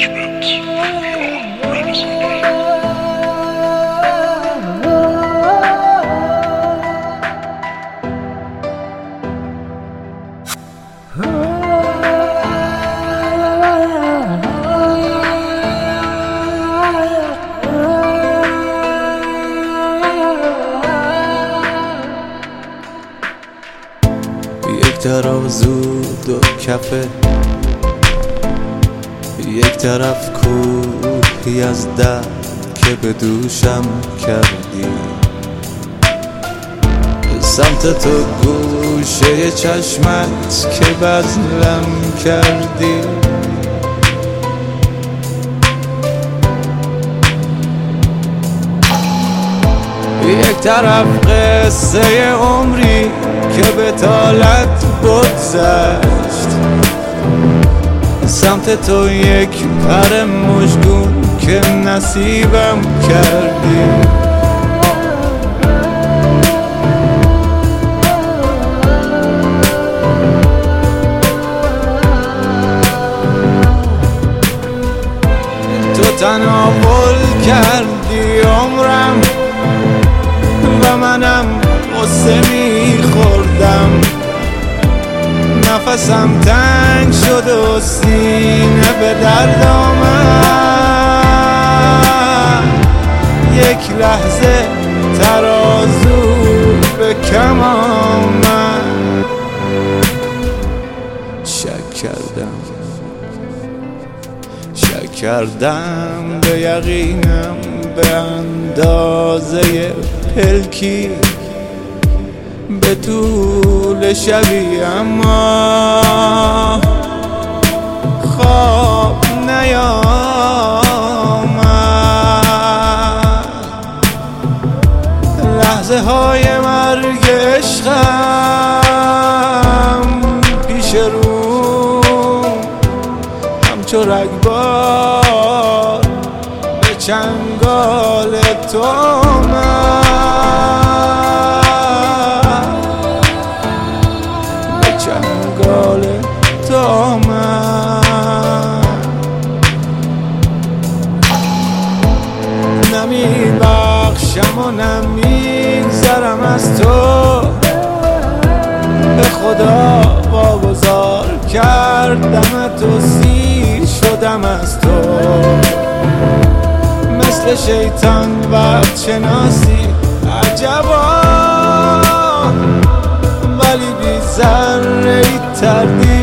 Management Media Ramsey. یک ترازو دو کفه، یک طرف کوهی از درد که به دوشم کردی، سمت تو گوشه چشمت که بزلم کردی. یک طرف قصه عمری که به طالت بگذشت، سمت تو یک پر مژگون که نصیبم کردی. تو تناول کردی عمرم و منم قصه میخوردم، نفسم تنگ شد و سینه به درد آمد. یک لحظه ترازو به کم آمد، شک کردم به یقینم به اندازه پلکی به طول شبی، اما خواب نیامد. لحظه های مرگ عشقم پیش رو همچو رگبار به چنگال تو چنگال تو آمد. نمی بخشم و نمیگذرم از تو، به خدا واگذار کردم تو، سیر شدم از تو. مثل شیطان وقت شناسی عجبا، ولی بی ذره تردید